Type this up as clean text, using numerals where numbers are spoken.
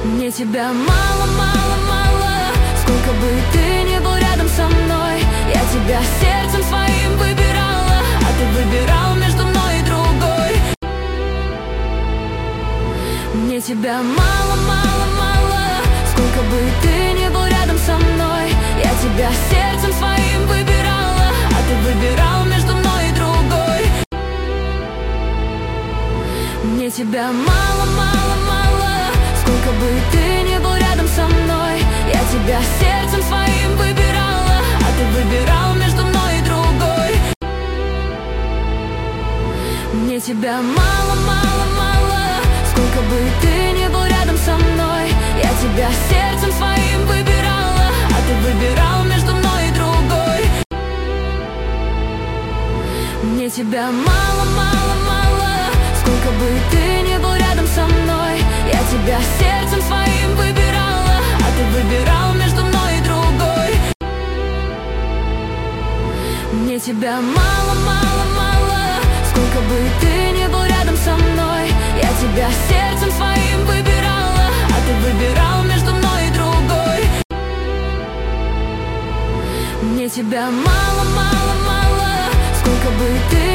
Мне тебя мало, мало, мало. Сколько бы ты ни был рядом со мной, я тебя сердцем своим выбирала, а ты выбирал между мной и другой. Мне тебя мало, мало, мало. Сколько бы ты ни был рядом со мной, я тебя сердцем своим выбирала, а ты выбирал между мной и другой. Мне тебя мало, мало, мало. Сколько бы ты ни был рядом со мной, я тебя сердцем своим выбирала, а ты выбирал между мной и другой. Мне тебя мало, мало, мало. Сколько бы ты ни был рядом со мной, я тебя сердцем своим выбирала, а ты выбирал между мной и другой. Мне тебя мало, мало, мало. Сколько бы ты ни был рядом со мной, я тебя сердцем своим выбирала, а ты выбирал между мной и другой. Мне тебя мало, мало, мало. Сколько бы ты ни был рядом со мной, я тебя сердцем своим выбирала, а ты выбирал между мной и другой. Мне тебя мало, мало, мало. Сколько бы ты